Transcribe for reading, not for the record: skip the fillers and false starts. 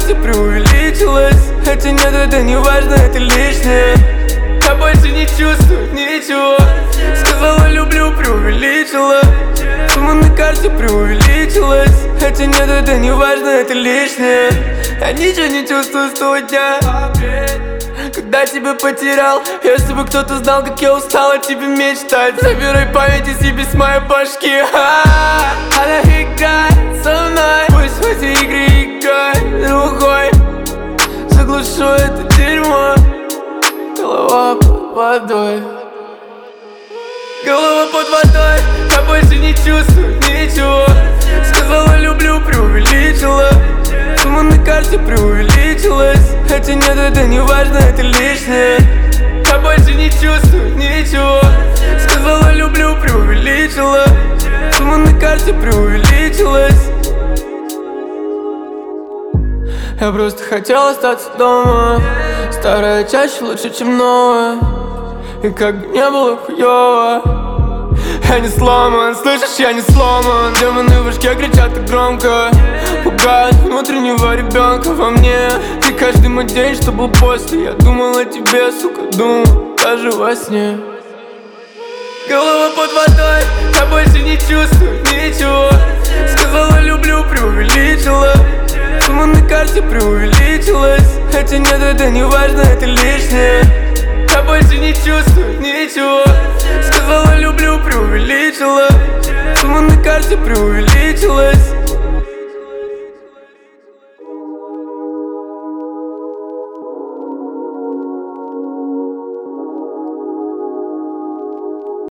карте преувеличилось. Хотя нет, это не важно, это лишнее. Я больше не чувствую ничего. Сказала люблю, преувеличила. Сумма на карте преувеличилась. Хотя нет, это не важно, это лишнее. Я ничего не чувствую с того дня, когда тебя потерял. Если бы кто-то знал, как я устал от тебя мечтать. Забирай память из себе с моей башки. Она играет со мной. Пусть в эти игры играет другой. Заглушу это дерьмо. Голова под водой. Голова под водой. Я больше не чувствую ничего. Сказала люблю, преувеличила. Сумма на карте преувеличилась. Хотя нет, это не важно, это лишнее. Я больше не чувствую ничего. Сказала люблю, преувеличила. Сумма на карте преувеличилась. Я просто хотел остаться дома. Старая чаще лучше, чем новая. И как бы не было хуёво, я не сломан, слышишь, я не сломан. Демоны в башке кричат так громко, пугают внутреннего ребенка во мне. И каждый мой день, что был после, я думал о тебе, сука, думал даже во сне. Голова под водой, я больше не чувствую ничего. Сказала люблю, преувеличила. Сумма на карте преувеличилась. Хотя нет, это не важно, это лишнее. Я больше не чувствую ничего. Сказала люблю, преувеличила. Сумма на карте преувеличилась.